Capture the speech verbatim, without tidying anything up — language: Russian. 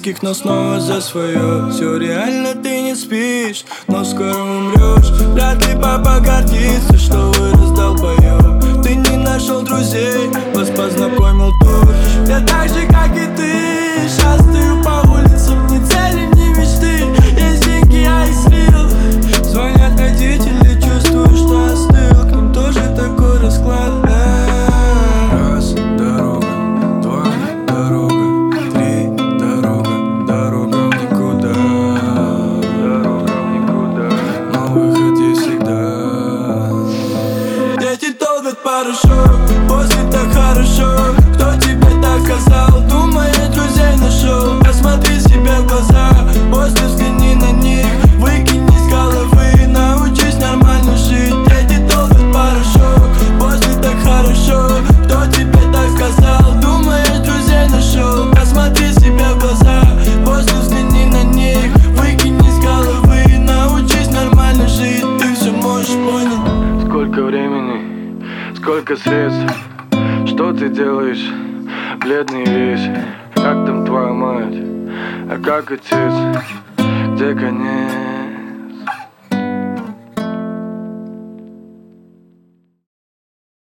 близких, но снова за свое. Все реально, ты не спишь, но скоро умрешь. Вряд ли папа гордится, что вырос долбоёб. Ты не нашел друзей, вас познакомил тур. Я так же, как и ты, шастаю по улицам. Ни цели, ни мечты, есть деньги, а есть рил. Звонят родители, чувствую, что остыл. К ним тоже такой расклад. Раз, дорога, два, дорога, три, дорога, дорога в никуда. Дорога в никуда, но выход есть всегда. Дети долбят порошок, после так хорошо. Кто тебе так сказал? Думаю, друзей нашел. Посмотри себе в глаза, после взгляни на них. Выкинь из головы, научись нормально жить. Дети долбят порошок, после так хорошо. Кто тебе так сказал? Думаю, друзей нашел. Посмотри себе в глаза, после взгляни на них. Выкинь из головы, научись нормально жить. Ты все можешь, понял? Сколько времени, сколько средств, что ты делаешь, бледный весь. Как там твоя мать, а как отец, где конец?